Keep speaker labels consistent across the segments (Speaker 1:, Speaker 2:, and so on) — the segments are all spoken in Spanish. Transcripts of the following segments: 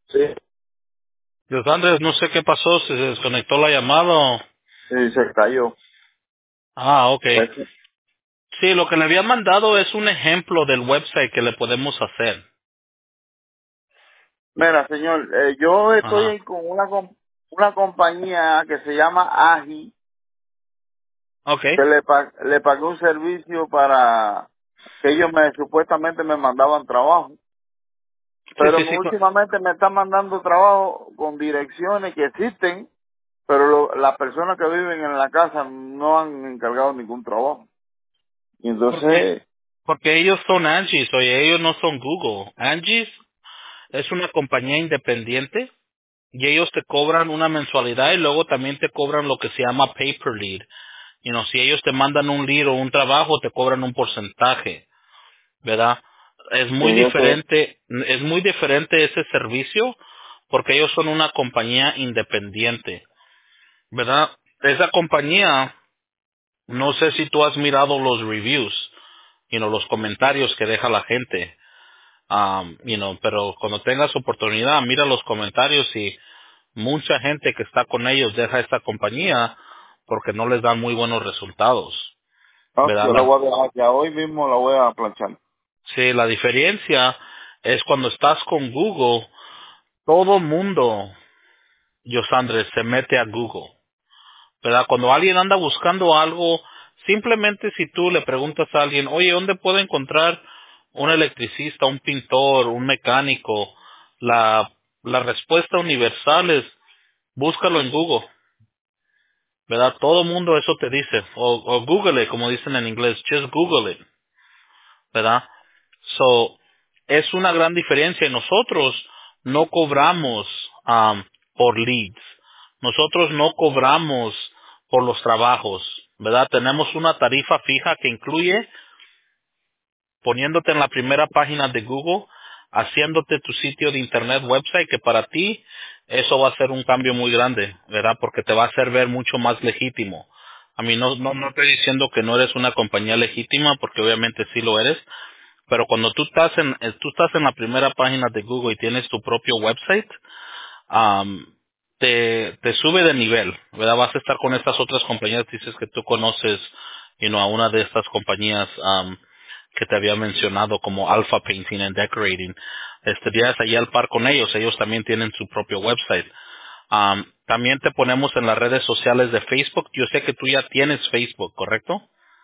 Speaker 1: Sí,
Speaker 2: Dios Andrés, no sé qué pasó, se desconectó la llamada.
Speaker 1: sí, se cayó.
Speaker 2: Ok.
Speaker 1: Pues,
Speaker 2: Sí, lo que le había mandado es un ejemplo del website que le podemos hacer.
Speaker 1: mira, señor, yo estoy
Speaker 2: Ajá.
Speaker 1: ahí con una compañía que se llama AGI,
Speaker 2: Ok.
Speaker 1: que le pagué un servicio para que ellos supuestamente me mandaban trabajo.
Speaker 2: Sí,
Speaker 1: Pero
Speaker 2: sí, sí.
Speaker 1: últimamente me están mandando trabajo con direcciones que existen, pero las personas que viven en la casa no han encargado ningún trabajo. Y
Speaker 2: Porque,
Speaker 1: entonces,
Speaker 2: porque ellos son Angie's, oye, ellos no son Google. Angie's es una compañía independiente y ellos te cobran una mensualidad y luego también te cobran lo que se llama pay per lead. Si ellos te mandan un lead o un trabajo, te cobran un porcentaje. ¿Verdad?
Speaker 1: sí, yo sé.
Speaker 2: Es muy diferente ese servicio porque ellos son una compañía independiente, ¿verdad? Esa compañía, no sé si tú has mirado los reviews, los comentarios que deja la gente, pero cuando tengas oportunidad, mira los comentarios y mucha gente que está con ellos deja esta compañía porque no les dan muy buenos resultados,
Speaker 1: No,
Speaker 2: ¿verdad?
Speaker 1: yo la voy a dejar ya hoy mismo, la voy a planchar.
Speaker 2: Sí, la diferencia es cuando estás con Google, todo mundo, Yosandre, se mete a Google, ¿verdad? Cuando alguien anda buscando algo, simplemente si tú le preguntas a alguien, oye, ¿dónde puedo encontrar un electricista, un pintor, un mecánico? La respuesta universal es, búscalo en Google, ¿verdad? Todo mundo eso te dice, o Google it, como dicen en inglés, just Google it, ¿verdad? So, es una gran diferencia. Nosotros no cobramos por leads. Nosotros no cobramos por los trabajos, ¿verdad? Tenemos una tarifa fija que incluye poniéndote en la primera página de Google, haciéndote tu sitio de internet website, que para ti eso va a ser un cambio muy grande, ¿verdad? Porque te va a hacer ver mucho más legítimo. A mí no estoy diciendo que no eres una compañía legítima, porque obviamente sí lo eres, pero cuando tú estás en la primera página de Google y tienes tu propio website, am, te sube de nivel, ¿verdad? Vas a estar con estas otras compañías, dices que tú conoces, a una de estas compañías que te había mencionado como Alpha Painting and Decorating. Estarías ahí al par con ellos también tienen su propio website. También te ponemos en las redes sociales de Facebook. Yo sé que tú ya tienes Facebook, ¿correcto?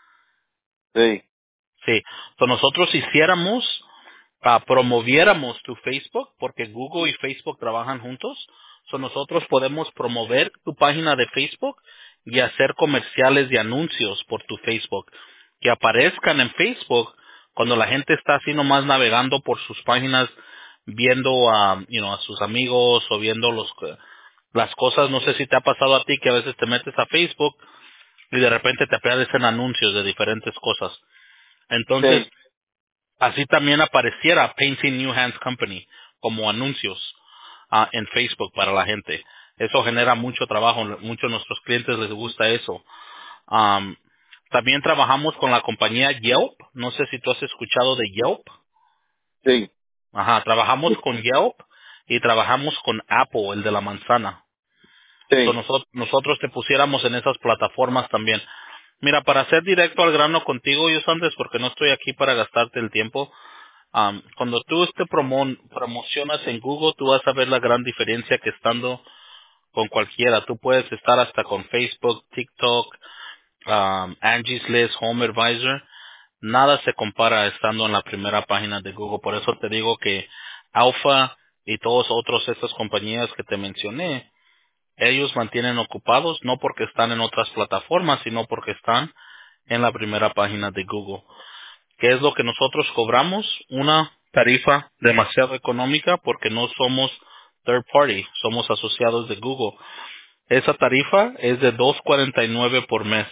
Speaker 1: Sí,
Speaker 2: Sí. So, nosotros hiciéramos promoviéramos tu Facebook, porque Google y Facebook trabajan juntos, nosotros podemos promover tu página de Facebook y hacer comerciales y anuncios por tu Facebook, que aparezcan en Facebook cuando la gente está así nomás navegando por sus páginas, viendo a sus amigos o viendo las cosas. No sé si te ha pasado a ti que a veces te metes a Facebook y de repente te aparecen anuncios de diferentes cosas. Entonces,
Speaker 1: sí,
Speaker 2: así también apareciera Painting New Hands Company como anuncios en Facebook para la gente. Eso genera mucho trabajo, muchos de nuestros clientes les gusta eso. Am, También trabajamos con la compañía Yelp. No sé si tú has escuchado de Yelp.
Speaker 1: sí,
Speaker 2: Ajá, trabajamos con Yelp y trabajamos con Apple, el de la manzana.
Speaker 1: sí,
Speaker 2: Nosotros te pusiéramos en esas plataformas también. Mira, para ser directo al grano contigo, yo antes, porque no estoy aquí para gastarte el tiempo. Cuando tú te promocionas en Google, tú vas a ver la gran diferencia que estando con cualquiera. Tú puedes estar hasta con Facebook, TikTok, Angie's List, Home Advisor. Nada se compara estando en la primera página de Google. Por eso te digo que Alpha y todos otros estas compañías que te mencioné, ellos mantienen ocupados no porque están en otras plataformas, sino porque están en la primera página de Google. ¿Qué es lo que nosotros cobramos? Una tarifa demasiado económica porque no somos third party, somos asociados de Google. Esa tarifa es de $2.49 por mes,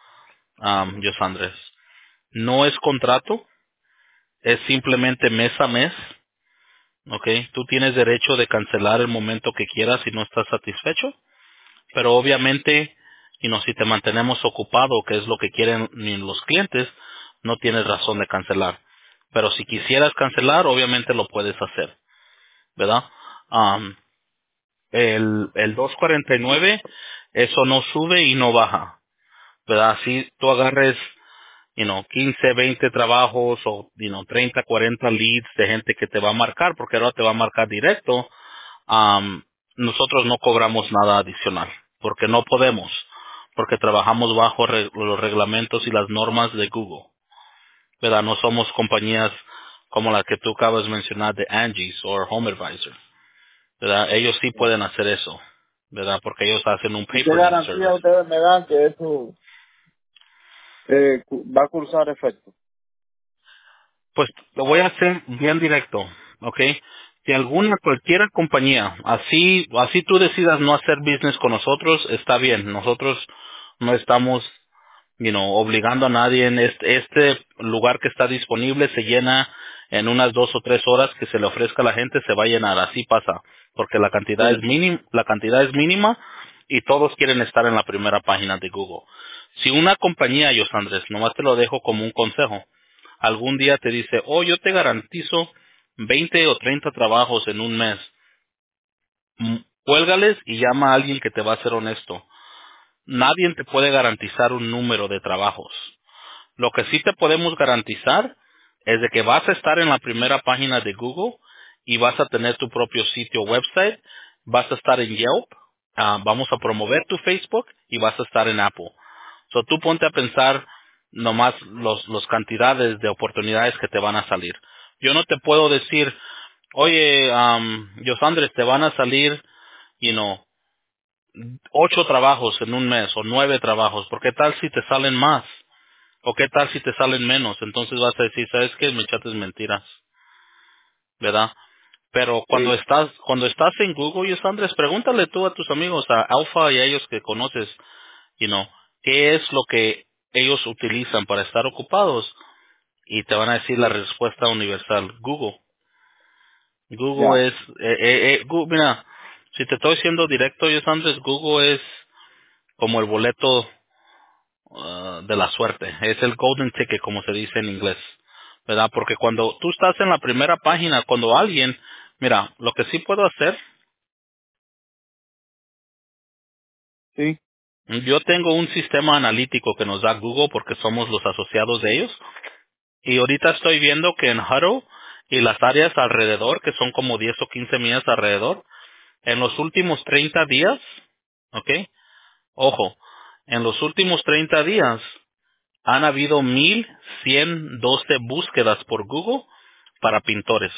Speaker 2: Andrés. No es contrato, es simplemente mes a mes, ¿ok? Tú tienes derecho de cancelar el momento que quieras si no estás satisfecho, pero obviamente, si te mantenemos ocupado, que es lo que quieren los clientes, no tienes razón de cancelar. Pero si quisieras cancelar, obviamente lo puedes hacer, ¿verdad? Um, el 249, eso no sube y no baja, ¿verdad? Si tú agarres, 15, 20 trabajos o, 30, 40 leads de gente que te va a marcar, porque ahora te va a marcar directo, um, nosotros no cobramos nada adicional, porque no podemos, porque trabajamos bajo los reglamentos y las normas de Google, ¿verdad? No somos compañías como la que tú acabas de mencionar de Angie's o Home Advisor, ¿verdad? Ellos sí pueden hacer eso, ¿verdad? Porque ellos hacen un
Speaker 1: ¿Y qué
Speaker 2: pay-per-lead
Speaker 1: garantía
Speaker 2: service.
Speaker 1: ustedes me dan que eso va a cursar efecto?
Speaker 2: Pues lo voy a hacer bien directo, ¿ok? Si cualquier compañía, así tú decidas no hacer business con nosotros, está bien. Nosotros no estamos, obligando a nadie. En este lugar que está disponible se llena en unas 2 o 3 horas que se le ofrezca a la gente, se va a llenar. Así pasa, porque
Speaker 1: Sí,
Speaker 2: la cantidad es mínima y todos quieren estar en la primera página de Google. Si una compañía, Andrés, nomás te lo dejo como un consejo, algún día te dice, oh, yo te garantizo 20 o 30 trabajos en un mes, cuélgales y llama a alguien que te va a ser honesto. Nadie te puede garantizar un número de trabajos. Lo que sí te podemos garantizar es de que vas a estar en la primera página de Google y vas a tener tu propio sitio website, vas a estar en Yelp, vamos a promover tu Facebook y vas a estar en Apple. So, tú ponte a pensar nomás los cantidades de oportunidades que te van a salir. Yo no te puedo decir, oye, Yosandres, te van a salir, you know, 8 trabajos en un mes o 9 trabajos, ¿por qué tal si te salen más? ¿O qué tal si te salen menos? Entonces vas a decir, ¿sabes qué? Me echaste mentiras, ¿verdad? Pero
Speaker 1: sí,
Speaker 2: cuando estás en Google, Andrés, pregúntale tú a tus amigos, a Alpha y a ellos que conoces, you know, qué es lo que ellos utilizan para estar ocupados y te van a decir la respuesta universal, Google. Google
Speaker 1: ya.
Speaker 2: es, mira, si te estoy siendo directo, Andrés, Google es como el boleto de la suerte. Es el golden ticket, como se dice en inglés, ¿verdad? Porque cuando tú estás en la primera página, cuando alguien, mira, lo que sí puedo hacer,
Speaker 1: Sí,
Speaker 2: yo tengo un sistema analítico que nos da Google porque somos los asociados de ellos. Y ahorita estoy viendo que en Huddle y las áreas alrededor, que son como 10 o 15 millas alrededor, en los últimos 30 días, ¿ok? Ojo, en los últimos 30 días han habido 1,112 búsquedas por Google para pintores.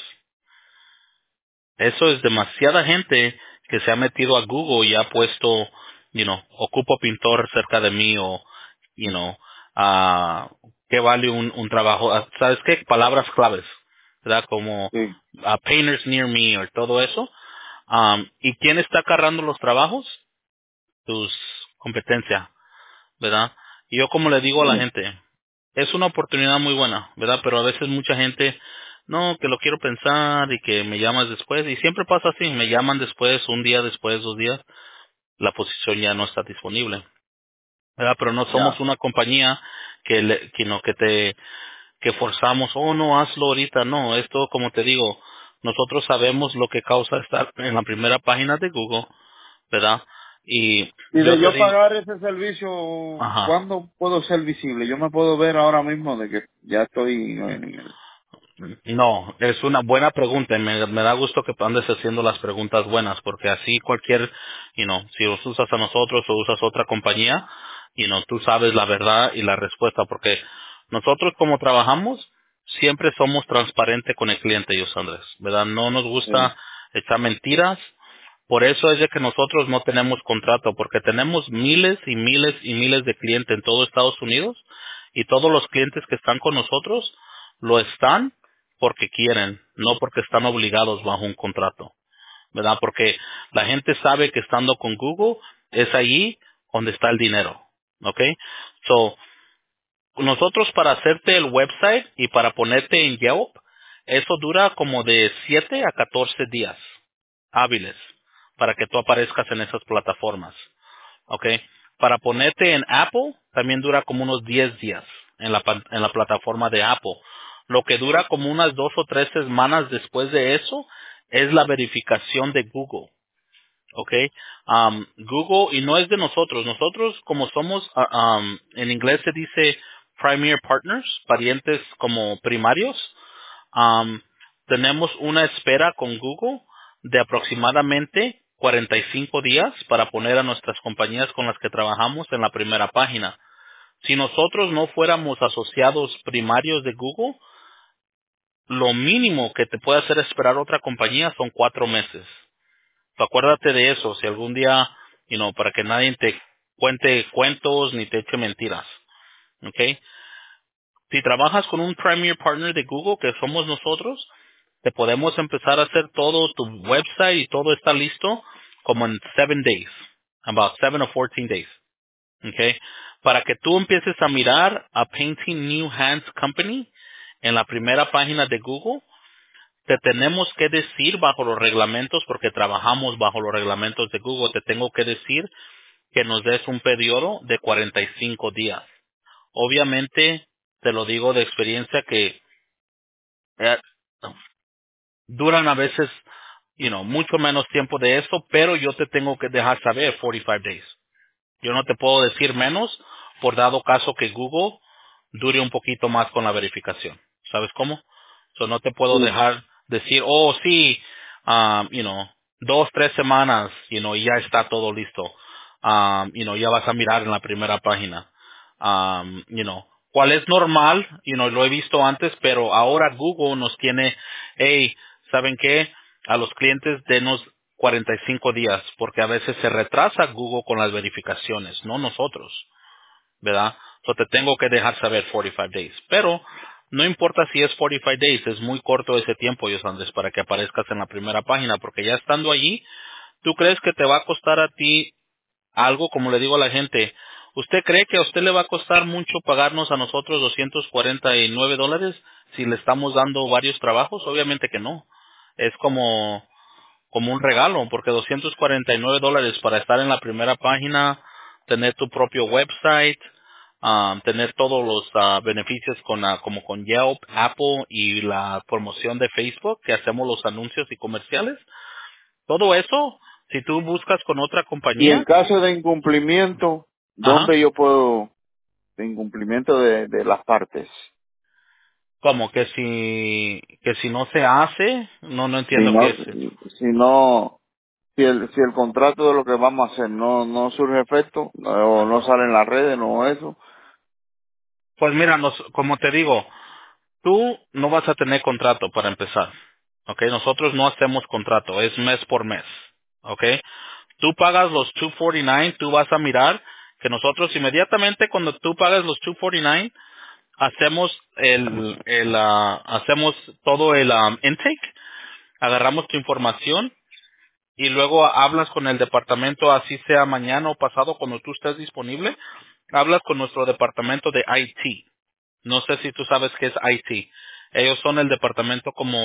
Speaker 2: Eso es demasiada gente que se ha metido a Google y ha puesto, ocupo pintor cerca de mí o, you know, qué vale un trabajo. ¿Sabes qué? Palabras claves, ¿verdad? Como
Speaker 1: sí,
Speaker 2: painters near me o todo eso. ¿Y quién está agarrando los trabajos? Tus competencia, ¿verdad? Y yo como le digo a la
Speaker 1: sí,
Speaker 2: gente, es una oportunidad muy buena, ¿verdad? Pero a veces mucha gente, no, que lo quiero pensar y que me llamas después. Y siempre pasa así, me llaman después, un día después, 2 días, la posición ya no está disponible, ¿verdad? Pero no somos
Speaker 1: ya.
Speaker 2: una compañía que forzamos, oh, no, hazlo ahorita. No, esto, como te digo, nosotros sabemos lo que causa estar en la primera página de Google, ¿verdad? Y
Speaker 1: Y
Speaker 2: yo
Speaker 1: de
Speaker 2: te
Speaker 1: yo
Speaker 2: digo,
Speaker 1: pagar ese servicio,
Speaker 2: ajá.
Speaker 1: ¿cuándo puedo ser visible? Yo me puedo ver ahora mismo de que ya estoy
Speaker 2: No, es una buena pregunta y me da gusto que andes haciendo las preguntas buenas porque así cualquier, si los usas a nosotros o usas otra compañía, tú sabes la verdad y la respuesta porque nosotros como trabajamos siempre somos transparentes con el cliente, Andrés, ¿verdad? No nos gusta echar mentiras. Por eso es de que nosotros no tenemos contrato, porque tenemos miles y miles y miles de clientes en todo Estados Unidos y todos los clientes que están con nosotros lo están porque quieren, no porque están obligados bajo un contrato, ¿verdad? Porque la gente sabe que estando con Google es allí donde está el dinero, ¿ok? So, nosotros para hacerte el website y para ponerte en Yelp, eso dura como de 7 a 14 días hábiles para que tú aparezcas en esas plataformas, ¿ok? Para ponerte en Apple también dura como unos 10 días en la plataforma de Apple. Lo que dura como unas 2 o 3 semanas después de eso es la verificación de Google. ¿Ok? Google, y no es de nosotros. Nosotros, como somos, en inglés se dice primary partners, parientes como primarios, um, tenemos una espera con Google de aproximadamente 45 días para poner a nuestras compañías con las que trabajamos en la primera página. Si nosotros no fuéramos asociados primarios de Google, lo mínimo que te puede hacer esperar otra compañía son 4 meses. So, acuérdate de eso, si algún día, para que nadie te cuente cuentos ni te eche mentiras. ¿Ok? Si trabajas con un Premier Partner de Google, que somos nosotros, te podemos empezar a hacer todo tu website y todo está listo como en 7 days. About 7 or 14 days. ¿Ok? Para que tú empieces a mirar a Painting New Hands Company en la primera página de Google, te tenemos que decir bajo los reglamentos, porque trabajamos bajo los reglamentos de Google, te tengo que decir que nos des un periodo de 45 días. Obviamente, te lo digo de experiencia que eh, duran a veces, mucho menos tiempo de eso, pero yo te tengo que dejar saber 45 days. Yo no te puedo decir menos por dado caso que Google dure un poquito más con la verificación. ¿Sabes cómo? So, no te puedo
Speaker 1: Sí.
Speaker 2: dejar decir, oh, sí, 2, 3 semanas, y ya está todo listo. Ya vas a mirar en la primera página. Cuál es normal, lo he visto antes, pero ahora Google nos tiene, hey, ¿saben qué? A los clientes denos 45 días, porque a veces se retrasa Google con las verificaciones, no nosotros, ¿verdad? So te tengo que dejar saber 45 days. Pero no importa si es 45 days, es muy corto ese tiempo, Andrés, para que aparezcas en la primera página, porque ya estando allí, ¿tú crees que te va a costar a ti algo? Como le digo a la gente, ¿usted cree que a usted le va a costar mucho pagarnos a nosotros $249 si le estamos dando varios trabajos? Obviamente que no. Es como un regalo, porque $249 para estar en la primera página, tener tu propio website, tener todos los beneficios como con Yelp, Apple y la promoción de Facebook, que hacemos los anuncios y comerciales. Todo eso, si tú buscas con otra
Speaker 1: Y en
Speaker 2: compañía,
Speaker 1: caso de incumplimiento,
Speaker 2: ajá,
Speaker 1: ¿dónde yo puedo, de incumplimiento de las partes?
Speaker 2: como que si no se hace, no
Speaker 1: Si
Speaker 2: entiendo qué
Speaker 1: no,
Speaker 2: es eso.
Speaker 1: si no, si el contrato de lo que vamos a hacer no surge efecto, o no sale en las redes, no eso.
Speaker 2: Pues mira, como te digo, tú no vas a tener contrato para empezar. ¿Ok? Nosotros no hacemos contrato, es mes por mes. ¿Ok? Tú pagas los 249, tú vas a mirar que nosotros inmediatamente cuando tú pagas los 249, hacemos hacemos todo el intake, agarramos tu información y luego hablas con el departamento, así sea mañana o pasado cuando tú estés disponible, hablas con nuestro departamento de IT. No sé si tú sabes qué es IT. Ellos son el departamento como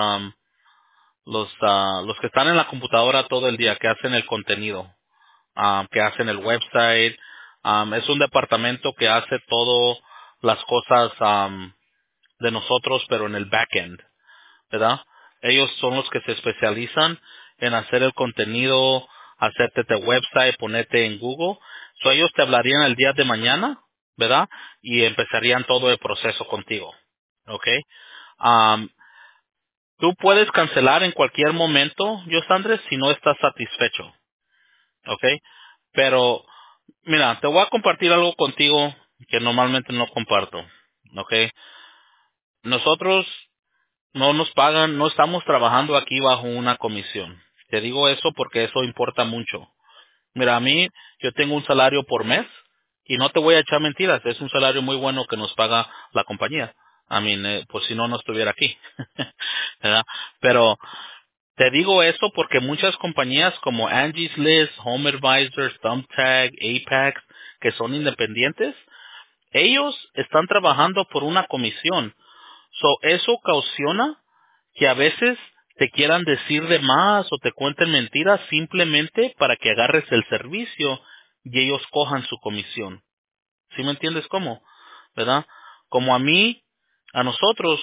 Speaker 2: los que están en la computadora todo el día, que hacen el contenido, que hacen el website. Es un departamento que hace todo las cosas de nosotros, pero en el backend, ¿verdad? Ellos son los que se especializan en hacer el contenido, hacerte tu website, ponerte en Google. So, ellos te hablarían el día de mañana, ¿verdad? Y empezarían todo el proceso contigo, ¿ok? Um, Tú puedes cancelar en cualquier momento, Andrés, si no estás satisfecho, ¿ok? Pero, mira, te voy a compartir algo contigo que normalmente no comparto, ¿ok? Nosotros no nos pagan, no estamos trabajando aquí bajo una comisión. Te digo eso porque eso importa mucho. Mira, a mí, yo tengo un salario por mes y no te voy a echar mentiras, es un salario muy bueno que nos paga la compañía. Pues si no, no estuviera aquí. ¿Verdad? Pero te digo eso porque muchas compañías como Angie's List, Home Advisor, Thumbtack, Apex, que son independientes, ellos están trabajando por una comisión. So, eso ocasiona que a veces te quieran decir de más o te cuenten mentiras simplemente para que agarres el servicio y ellos cojan su comisión. ¿Sí me entiendes cómo? ¿Verdad? Como a nosotros,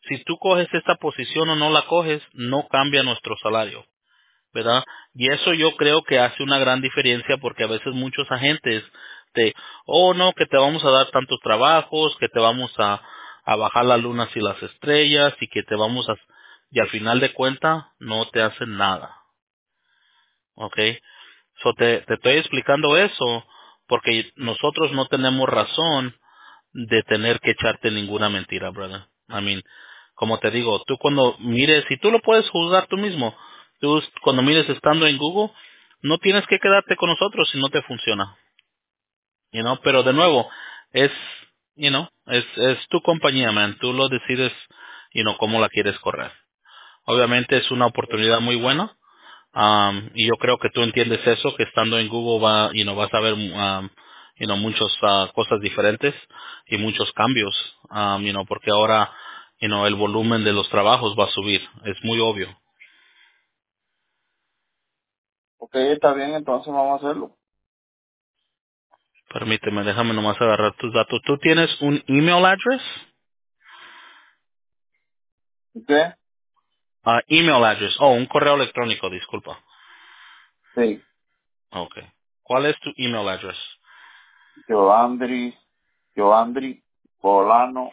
Speaker 2: si tú coges esta posición o no la coges, no cambia nuestro salario, ¿verdad? Y eso yo creo que hace una gran diferencia porque a veces muchos agentes te, oh no, que te vamos a dar tantos trabajos, que te vamos a bajar las lunas y las estrellas y que te vamos a, y al final de cuentas no te hacen nada, ¿ok? So te estoy explicando eso porque nosotros no tenemos razón de tener que echarte ninguna mentira, brother. I mean, como te digo, tú cuando mires, si tú lo puedes juzgar tú mismo, tú cuando mires estando en Google, no tienes que quedarte con nosotros si no te funciona, pero de nuevo, es, es tu compañía, man, tú lo decides, cómo la quieres correr. Obviamente es una oportunidad muy buena, y yo creo que tú entiendes eso, que estando en Google vas a ver, muchas cosas diferentes y muchos cambios, porque ahora, el volumen de los trabajos va a subir. Es muy obvio.
Speaker 1: Ok, está bien, entonces vamos a hacerlo.
Speaker 2: Permíteme, déjame nomás agarrar tus datos. ¿Tú tienes un email address?
Speaker 1: ¿Usted?
Speaker 2: Email address. Oh, un correo electrónico, disculpa.
Speaker 1: Sí.
Speaker 2: Okay. ¿Cuál es tu email address?
Speaker 1: Joandri Bolano.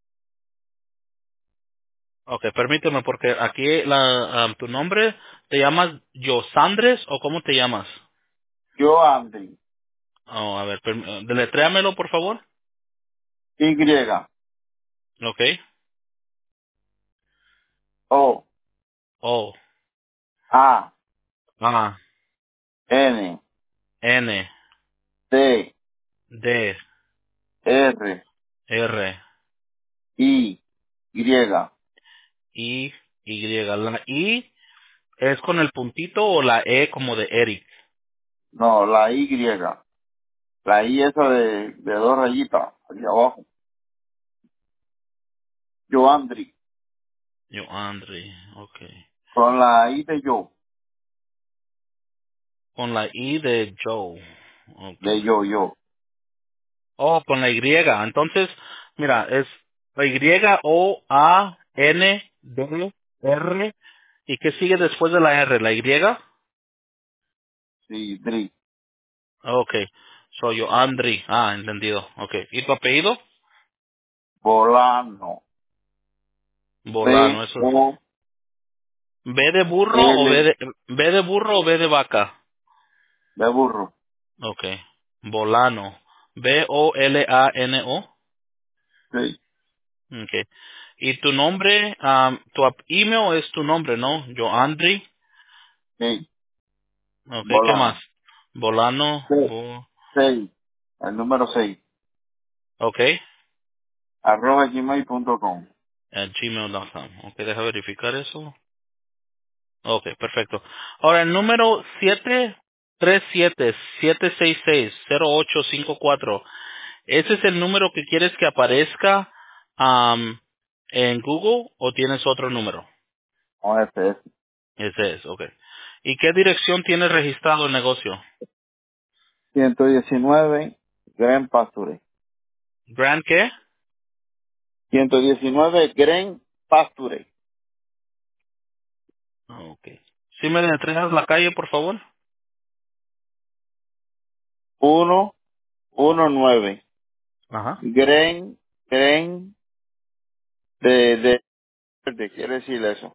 Speaker 2: Okay, permíteme porque aquí tu nombre, ¿te llamas Yosandres o cómo te llamas?
Speaker 1: Joandri.
Speaker 2: Oh, a ver, deletréamelo, por favor.
Speaker 1: Y.
Speaker 2: Okay.
Speaker 1: O.
Speaker 2: O,
Speaker 1: A.
Speaker 2: A,
Speaker 1: N.
Speaker 2: N,
Speaker 1: T.
Speaker 2: D,
Speaker 1: R.
Speaker 2: R,
Speaker 1: I. Y.
Speaker 2: I, Y. ¿La I es con el puntito o la E como de Eric?
Speaker 1: No, la Y. La I esa de dos rayitas, aquí abajo. Joandri.
Speaker 2: Yo, Andre, okay.
Speaker 1: Con la I de yo.
Speaker 2: Con la I de Joe,
Speaker 1: De
Speaker 2: okay.
Speaker 1: yo.
Speaker 2: Oh, con la Y. Entonces, mira, es la Y-O-A-N-D-R. ¿Y qué sigue después de la R? ¿La Y?
Speaker 1: Sí, Dri.
Speaker 2: Okay. Soy yo, Andri. Entendido. Okay. ¿Y tu apellido?
Speaker 1: Bolano.
Speaker 2: Bolano, eso.
Speaker 1: B-O-L.
Speaker 2: ¿B de burro o B de burro o B de vaca?
Speaker 1: De burro.
Speaker 2: Okay. Bolano. B-O-L-A-N-O.
Speaker 1: Sí,
Speaker 2: Okay. ¿Y tu nombre, email es tu nombre, ¿no? Yo, Andri.
Speaker 1: sí.
Speaker 2: Okay. ¿Qué más?
Speaker 1: Bolano.
Speaker 2: Bolano.
Speaker 1: Sí. 6. El número 6.
Speaker 2: Okay.
Speaker 1: Arroba gmail.com.
Speaker 2: At gmail.com. Okay, deja verificar eso. Okay, perfecto. Ahora, el número 737-766-0854. ¿Ese es el número que quieres que aparezca en Google o tienes otro número?
Speaker 1: O ese es.
Speaker 2: Ese es, okay. ¿Y qué dirección tienes registrado el negocio?
Speaker 1: 119 Grand Pasture.
Speaker 2: ¿Grand qué?
Speaker 1: 119 Grand Pasture.
Speaker 2: Okay. ¿Sí me entregas la calle, por favor?
Speaker 1: 119
Speaker 2: Ajá.
Speaker 1: Grand de verde, quiere decir eso.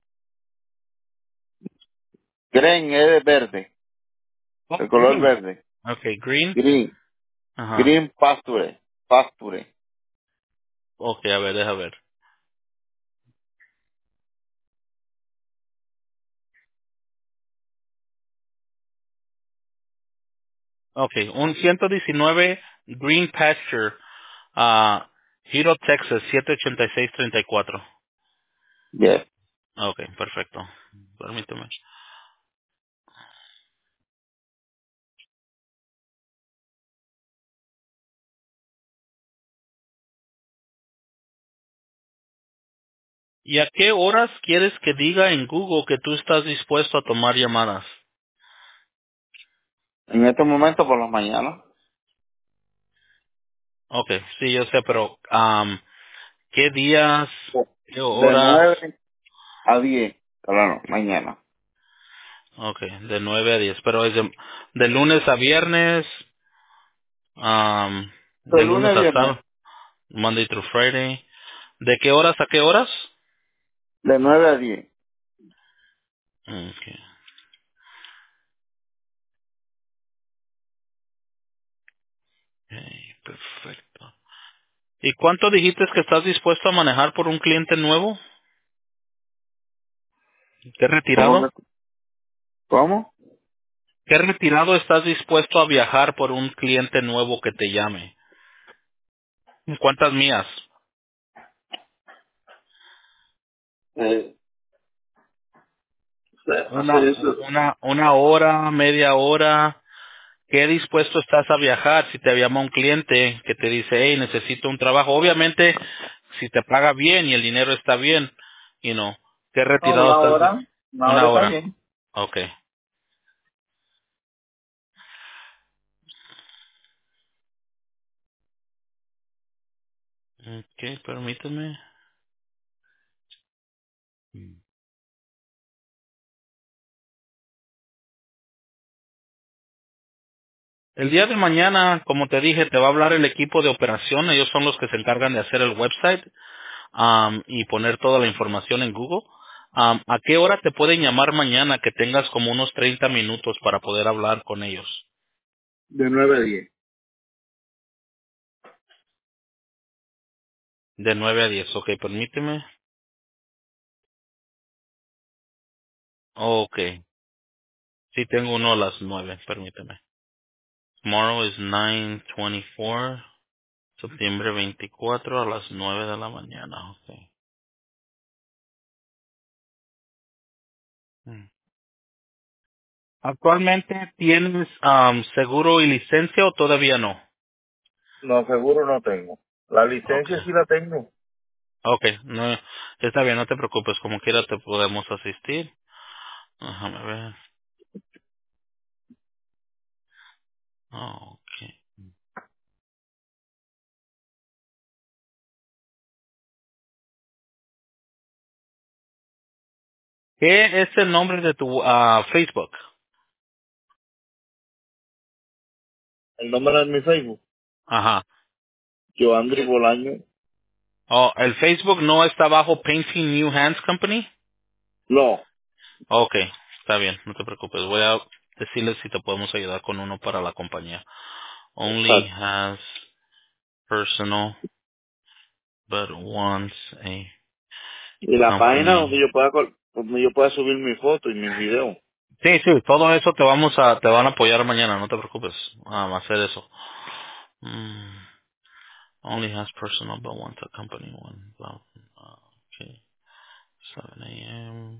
Speaker 1: Green es de verde,
Speaker 2: Oh,
Speaker 1: el color
Speaker 2: green.
Speaker 1: verde.
Speaker 2: Okay, green.
Speaker 1: Green,
Speaker 2: Ajá.
Speaker 1: green pasture, pasture.
Speaker 2: Okay, a ver, deja ver. Okay, un 119 Green Pasture, Hero, Texas, 78634.
Speaker 1: Yes.
Speaker 2: Okay, perfecto. Permíteme. ¿Y a qué horas quieres que diga en Google que tú estás dispuesto a tomar llamadas?
Speaker 1: En este momento por las mañanas.
Speaker 2: Okay, sí, yo sé, pero ¿qué días? ¿Qué
Speaker 1: De
Speaker 2: hora?
Speaker 1: 9 a 10, claro, mañana.
Speaker 2: Okay, de 9 a 10. Pero es de lunes a viernes,
Speaker 1: De
Speaker 2: de
Speaker 1: lunes
Speaker 2: lunes
Speaker 1: a
Speaker 2: a
Speaker 1: viernes.
Speaker 2: sábado, Monday through Friday. ¿De qué horas a qué horas?
Speaker 1: De 9 a 10.
Speaker 2: Okay, ok, perfecto. ¿Y cuánto dijiste que estás dispuesto a manejar por un cliente nuevo? ¿Qué
Speaker 1: ¿Cómo
Speaker 2: retirado?
Speaker 1: que? ¿Cómo?
Speaker 2: ¿Qué retirado estás dispuesto a viajar por un cliente nuevo que te llame? ¿Cuántas millas?
Speaker 1: Eh, hace
Speaker 2: Una,
Speaker 1: eso.
Speaker 2: una hora, media hora. ¿Qué dispuesto estás a viajar si te llama un cliente que te dice, hey, necesito un trabajo? Obviamente, si te paga bien y el dinero está bien, ¿qué
Speaker 1: No,
Speaker 2: retirado
Speaker 1: una
Speaker 2: estás?
Speaker 1: hora. Una hora
Speaker 2: Una
Speaker 1: está
Speaker 2: hora.
Speaker 1: bien.
Speaker 2: Okay. Okay, permíteme. El día de mañana, como te dije, te va a hablar el equipo de operación. Ellos son los que se encargan de hacer el website y poner toda la información en Google. ¿A qué hora te pueden llamar mañana que tengas como unos 30 minutos para poder hablar con ellos?
Speaker 1: De 9 a 10.
Speaker 2: De 9 a 10. Ok, permíteme. Ok, sí tengo uno a las 9. Permíteme. Tomorrow is 9:24, septiembre 24 a las 9 de la mañana. Ok. Mm. ¿Actualmente tienes seguro y licencia o todavía no?
Speaker 1: No, seguro no tengo. La
Speaker 2: Ok.
Speaker 1: licencia sí la tengo.
Speaker 2: Ok, no, está bien, no te preocupes, como quiera te podemos asistir. Déjame ver. Ok. ¿Qué es el nombre de tu Facebook?
Speaker 1: El nombre de mi Facebook.
Speaker 2: Ajá.
Speaker 1: Joandri Bolaño.
Speaker 2: Oh, ¿el Facebook no está bajo Painting New Hands Company?
Speaker 1: No.
Speaker 2: Ok, está bien, no te preocupes. Voy a decirles si te podemos ayudar con uno para la compañía. Only
Speaker 1: Exacto.
Speaker 2: has personal, but wants a
Speaker 1: Y la página donde
Speaker 2: company.
Speaker 1: yo pueda donde yo pueda subir mi foto y mi video.
Speaker 2: Sí, sí, todo eso te van a apoyar mañana, no te preocupes. Vamos a hacer eso. Mm, only has personal, but wants a company one. Okay, 7 a.m.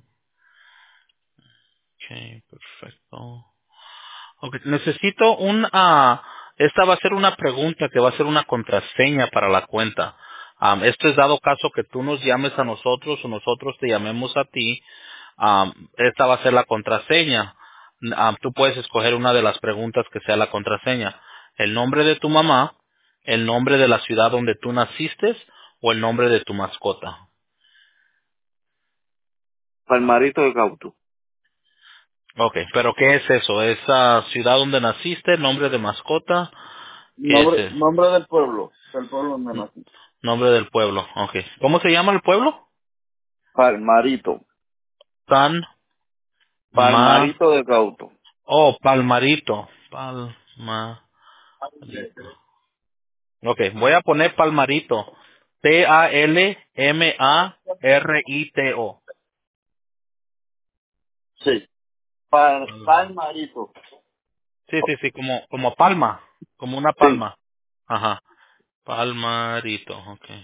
Speaker 2: Okay, perfecto. Okay, necesito esta va a ser una pregunta que va a ser una contraseña para la cuenta. Esto es dado caso que tú nos llames a nosotros o nosotros te llamemos a ti. Esta va a ser la contraseña. Tú puedes escoger una de las preguntas que sea la contraseña. El nombre de tu mamá, el nombre de la ciudad donde tú naciste o el nombre de tu mascota.
Speaker 1: Palmarito de Cauto.
Speaker 2: Okay, pero ¿qué es eso? ¿Es ciudad donde naciste, nombre de mascota? ¿Qué es eso?
Speaker 1: Nombre del pueblo. Del pueblo donde nací.
Speaker 2: Nombre del pueblo, okay. ¿Cómo se llama el pueblo?
Speaker 1: Palmarito.
Speaker 2: San Ma...
Speaker 1: Palmarito de Cauto.
Speaker 2: Oh, Palmarito. Palmarito. Okay, voy a poner Palmarito. Palmarito.
Speaker 1: Sí. Palmarito.
Speaker 2: Sí, sí, sí, como palma. Como una
Speaker 1: Sí.
Speaker 2: palma. Ajá. Palmarito, okay.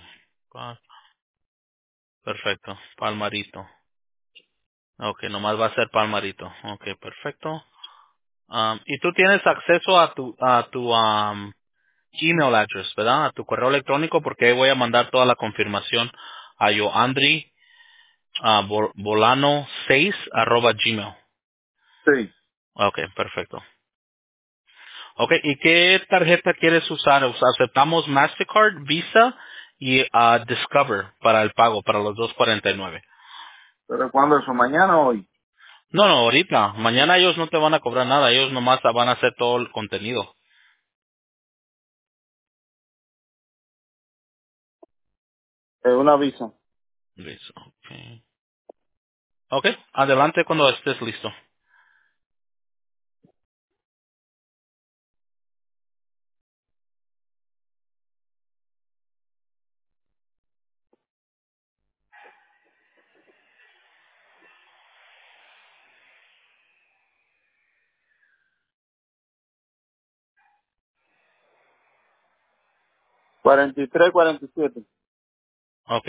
Speaker 2: Perfecto. Palmarito. Okay, nomás va a ser Palmarito. Okay, perfecto. Y tú tienes acceso a tu email address, ¿verdad? A tu correo electrónico, porque ahí voy a mandar toda la confirmación a yoandri volano 6 @gmail.
Speaker 1: Sí.
Speaker 2: Ok, perfecto. Ok, ¿y qué tarjeta quieres usar? Aceptamos Mastercard, Visa y Discover para el pago, para los 249.
Speaker 1: ¿Pero cuándo eso? ¿Mañana o hoy?
Speaker 2: No, no, ahorita. Mañana ellos no te van a cobrar nada. Ellos nomás van a hacer todo el contenido.
Speaker 1: Una visa.
Speaker 2: Listo. Okay. Ok, adelante cuando estés listo.
Speaker 1: 43, 47.
Speaker 2: Ok.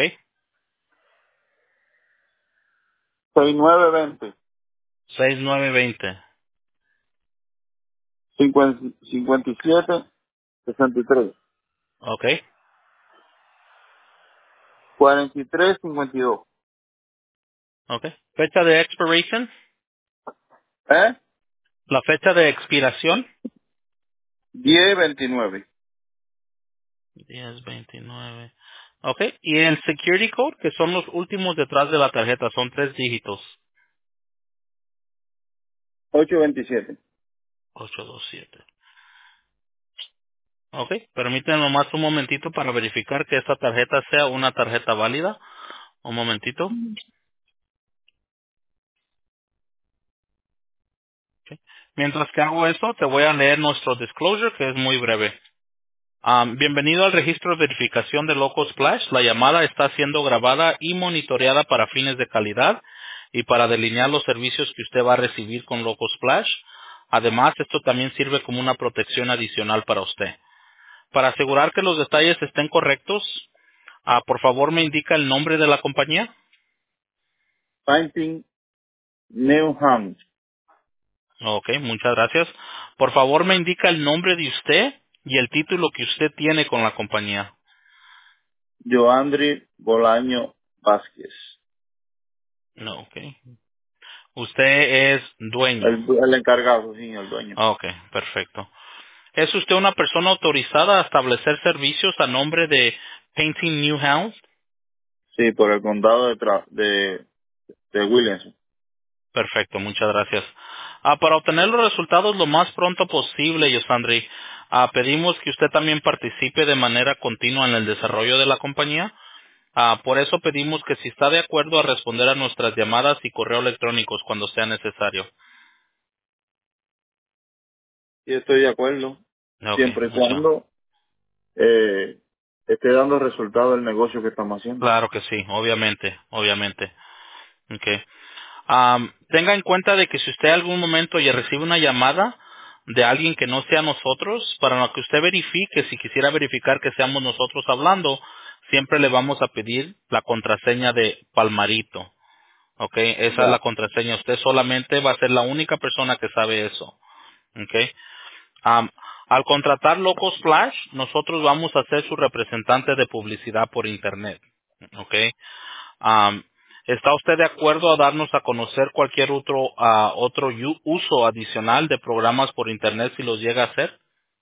Speaker 1: 69, 20.
Speaker 2: 6920.
Speaker 1: 57, 63.
Speaker 2: Ok.
Speaker 1: 43, 52.
Speaker 2: Ok. Fecha de expiration.
Speaker 1: ¿Eh?
Speaker 2: La fecha de expiración.
Speaker 1: 10, 29.
Speaker 2: 1029. Ok. Y el security code, que son los últimos detrás de la tarjeta, son 3 dígitos.
Speaker 1: 8, 27.
Speaker 2: 827. Ok. Permítanme nomás un momentito para verificar que esta tarjeta sea una tarjeta válida. Un momentito. Ok. Mientras que hago eso, te voy a leer nuestro disclosure, que es muy breve. Bienvenido al registro de verificación de Loco Splash. La llamada está siendo grabada y monitoreada para fines de calidad y para delinear los servicios que usted va a recibir con Loco Splash. Además, esto también sirve como una protección adicional para usted. Para asegurar que los detalles estén correctos, por favor me indica el nombre de la compañía.
Speaker 1: Painting New Hampshire.
Speaker 2: Ok, muchas gracias. Por favor me indica el nombre de usted y el título que usted tiene con la compañía.
Speaker 1: Joandri Bolaño Vázquez.
Speaker 2: No, ok. Usted es dueño.
Speaker 1: El encargado, sí, el dueño.
Speaker 2: Ok, perfecto. ¿Es usted una persona autorizada a establecer servicios a nombre de Painting New House?
Speaker 1: Sí, por el condado de Williamson.
Speaker 2: Perfecto, muchas gracias. Para obtener los resultados lo más pronto posible, Yosandri, pedimos que usted también participe de manera continua en el desarrollo de la compañía. Por eso pedimos que si está de acuerdo a responder a nuestras llamadas y correo electrónicos cuando sea necesario.
Speaker 1: Sí, estoy de acuerdo.
Speaker 2: Ok,
Speaker 1: Siempre y
Speaker 2: mucho.
Speaker 1: cuando esté dando resultado el negocio que estamos haciendo.
Speaker 2: Claro que sí, obviamente, obviamente. Okay. Tenga en cuenta de que si usted algún momento ya recibe una llamada de alguien que no sea nosotros, para lo que usted verifique, si quisiera verificar que seamos nosotros hablando, siempre le vamos a pedir la contraseña de Palmarito. Okay, esa es la
Speaker 1: Ya,
Speaker 2: contraseña. Usted solamente va a ser la única persona que sabe eso. Okay. Al contratar Locos Flash, nosotros vamos a ser su representante de publicidad por Internet. Okay. Am, ¿Está usted de acuerdo a darnos a conocer cualquier otro uso adicional de programas por Internet si los llega a hacer?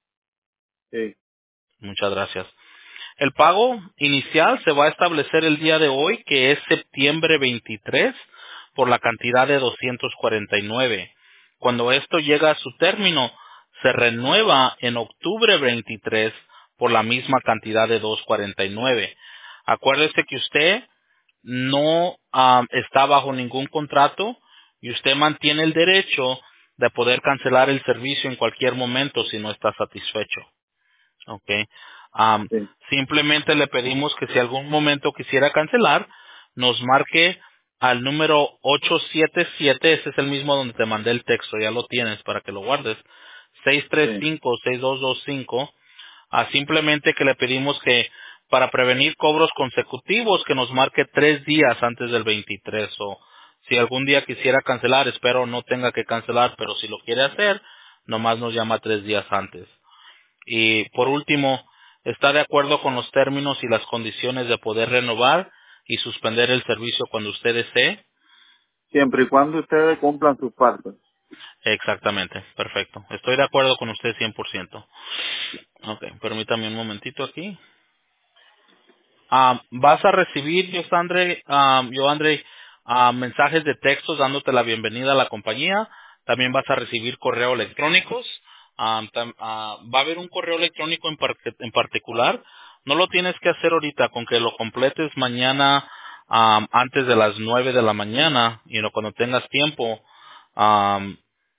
Speaker 1: sí,
Speaker 2: Muchas gracias. El pago inicial se va a establecer el día de hoy, que es septiembre 23, por la cantidad de 249. Cuando esto llega a su término, se renueva en octubre 23 por la misma cantidad de 249. Acuérdese que usted no está bajo ningún contrato y usted mantiene el derecho de poder cancelar el servicio en cualquier momento si no está satisfecho. Okay.
Speaker 1: sí,
Speaker 2: Simplemente le pedimos que si algún momento quisiera cancelar, nos marque al número 877, ese es el mismo donde te mandé el texto, ya lo tienes para que lo guardes,
Speaker 1: sí.
Speaker 2: 635-6225. Simplemente que le pedimos que para prevenir cobros consecutivos que nos marque 3 días antes del 23, o si algún día quisiera cancelar, espero no tenga que cancelar, pero si lo quiere hacer, nomás nos llama 3 días antes. Y por último, ¿está de acuerdo con los términos y las condiciones de poder renovar y suspender el servicio cuando usted desee?
Speaker 1: Siempre y cuando ustedes cumplan sus partes.
Speaker 2: Exactamente, perfecto. Estoy de acuerdo con usted 100%. Ok, permítame un momentito aquí. Vas a recibir, yo André, mensajes de textos dándote la bienvenida a la compañía. También vas a recibir correos electrónicos. Va a haber un correo electrónico en particular. No lo tienes que hacer ahorita, con que lo completes mañana antes de las 9 de la mañana, cuando tengas tiempo. um,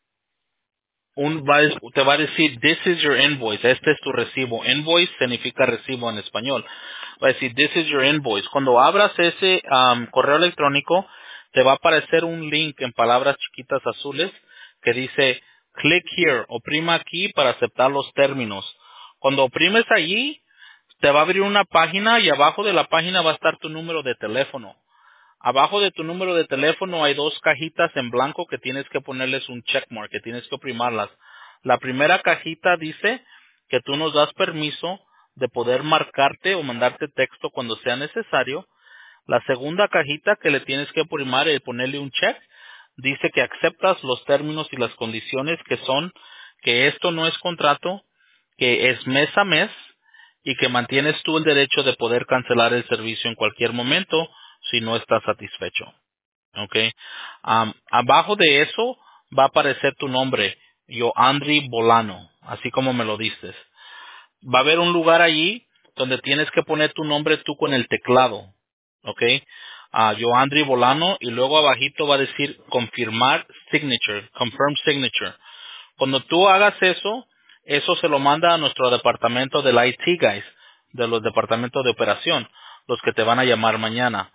Speaker 2: te va a decir, this is your invoice, este es tu recibo. Invoice significa recibo en español. Va a decir, this is your invoice. Cuando abras ese correo electrónico, te va a aparecer un link en palabras chiquitas azules que dice, click here, oprima aquí para aceptar los términos. Cuando oprimes allí, te va a abrir una página y abajo de la página va a estar tu número de teléfono. Abajo de tu número de teléfono hay dos cajitas en blanco que tienes que ponerles un checkmark, que tienes que oprimarlas. La primera cajita dice que tú nos das permiso de poder marcarte o mandarte texto cuando sea necesario. La segunda cajita que le tienes que oprimar y ponerle un check dice que aceptas los términos y las condiciones que son que esto no es contrato, que es mes a mes y que mantienes tú el derecho de poder cancelar el servicio en cualquier momento si no estás satisfecho. Okay. Abajo de eso va a aparecer tu nombre, Yoandri Bolano, así como me lo dices. Va a haber un lugar allí donde tienes que poner tu nombre tú con el teclado. Okay. Yoandri Bolano, y luego abajito va a decir confirmar signature, confirm signature. Cuando tú hagas eso, eso se lo manda a nuestro departamento del IT guys, de los departamentos de operación, los que te van a llamar mañana.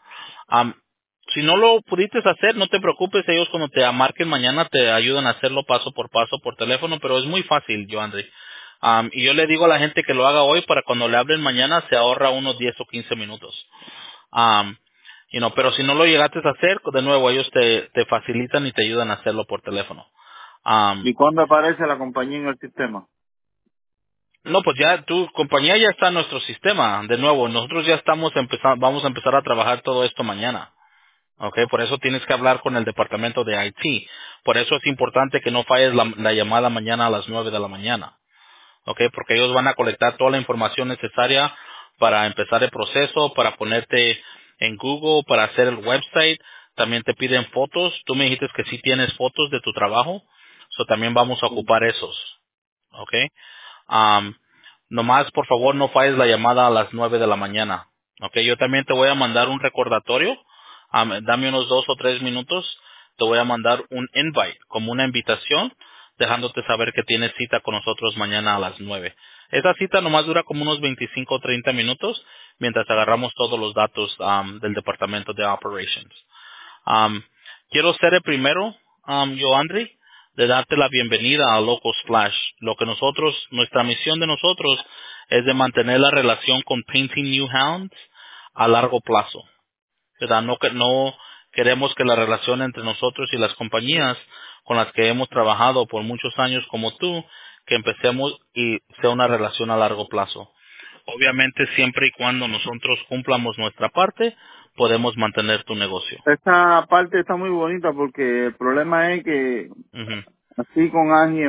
Speaker 2: Si no lo pudiste hacer, no te preocupes, ellos cuando te marquen mañana te ayudan a hacerlo paso por teléfono, pero es muy fácil, Joandri. Y yo le digo a la gente que lo haga hoy para cuando le hablen mañana se ahorra unos 10 o 15 minutos. Um, pero si no lo llegaste a hacer, de nuevo ellos te facilitan y te ayudan a hacerlo por teléfono. Um,
Speaker 1: ¿Y cuándo aparece la compañía en el sistema?
Speaker 2: No, pues ya tu compañía ya está en nuestro sistema. De nuevo, nosotros ya vamos a empezar a trabajar todo esto mañana. Okay, por eso tienes que hablar con el departamento de IT. Por eso es importante que no falles la llamada mañana a las 9 de la mañana. Okay, porque ellos van a colectar toda la información necesaria para empezar el proceso, para ponerte en Google, para hacer el website. También te piden fotos. Tú me dijiste que sí tienes fotos de tu trabajo. So también vamos a ocupar esos. Okay. Um, Nomás, por favor, no falles la llamada a las 9 de la mañana. Ok, yo también te voy a mandar un recordatorio. Dame unos 2 o 3 minutos. Te voy a mandar un invite, como una invitación, dejándote saber que tienes cita con nosotros mañana a las 9. Esa cita nomás dura como unos 25 o 30 minutos, mientras agarramos todos los datos del departamento de operations. Um, Quiero ser el primero, Yoandri, de darte la bienvenida a Local Splash. Nuestra misión de nosotros es de mantener la relación con Painting New Hounds a largo plazo. ¿Verdad? No queremos que la relación entre nosotros y las compañías con las que hemos trabajado por muchos años como tú, que empecemos y sea una relación a largo plazo. Obviamente siempre y cuando nosotros cumplamos nuestra parte, podemos mantener tu negocio.
Speaker 1: Esta parte está muy bonita porque el problema es que
Speaker 2: Ujú.
Speaker 1: así con Angie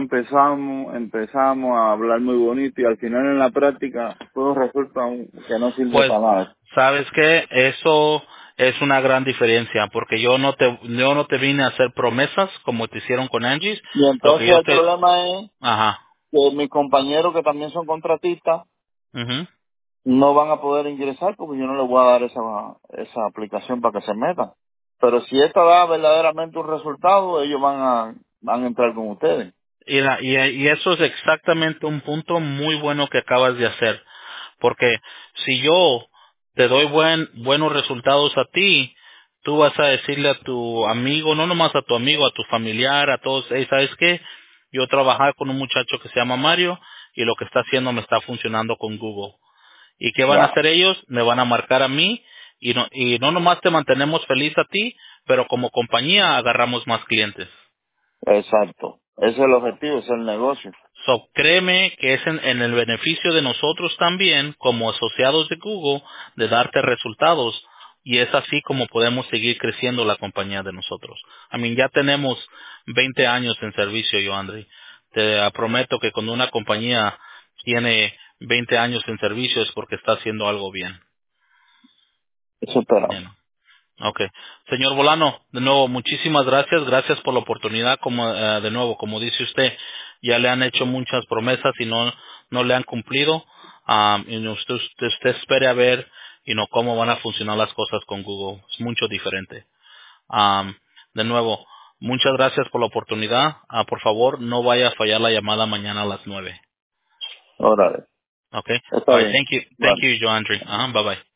Speaker 1: empezamos a hablar muy bonito y al final en la práctica todo resulta que no sirve
Speaker 2: Pues,
Speaker 1: para nada.
Speaker 2: ¿sabes qué? Eso es una gran diferencia, porque yo no te vine a hacer promesas como te hicieron con Angie.
Speaker 1: Y
Speaker 2: Lo que
Speaker 1: entonces
Speaker 2: yo
Speaker 1: el problema es
Speaker 2: ajá.
Speaker 1: que mis compañeros que también son contratistas
Speaker 2: Ujú.
Speaker 1: no van a poder ingresar porque yo no les voy a dar esa aplicación para que se metan. Pero si esta da verdaderamente un resultado, ellos van a entrar con ustedes.
Speaker 2: Y eso es exactamente un punto muy bueno que acabas de hacer. Porque si yo te doy buenos resultados a ti, tú vas a decirle a tu amigo, no nomás a tu amigo, a tu familiar, a todos, hey, ¿sabes qué? Yo trabajaba con un muchacho que se llama Mario y lo que está haciendo me está funcionando con Google. ¿Y qué van a
Speaker 1: Ya,
Speaker 2: hacer ellos? Me van a marcar a mí y no nomás te mantenemos feliz a ti, pero como compañía agarramos más clientes.
Speaker 1: exacto. Ese es el objetivo, ese es el negocio.
Speaker 2: So, créeme que es en el beneficio de nosotros también, como asociados de Google, de darte resultados. Y es así como podemos seguir creciendo la compañía de nosotros. Ya tenemos 20 años en servicio, Yoandri. Te prometo que cuando una compañía tiene 20 años en servicio es porque está haciendo algo bien.
Speaker 1: Eso esperamos.
Speaker 2: Bueno, okay. Señor Bolano, de nuevo, muchísimas gracias. Gracias por la oportunidad. Como de nuevo, como dice usted, ya le han hecho muchas promesas y no le han cumplido. Y usted espere a ver cómo van a funcionar las cosas con Google. Es mucho diferente. Um, de nuevo, muchas gracias por la oportunidad. Por favor, no vaya a fallar la llamada mañana a las 9.
Speaker 1: Órale.
Speaker 2: Okay.
Speaker 1: Está
Speaker 2: All right.
Speaker 1: bien.
Speaker 2: Thank you. Thank
Speaker 1: Bueno.
Speaker 2: you, Joandri. Bye bye.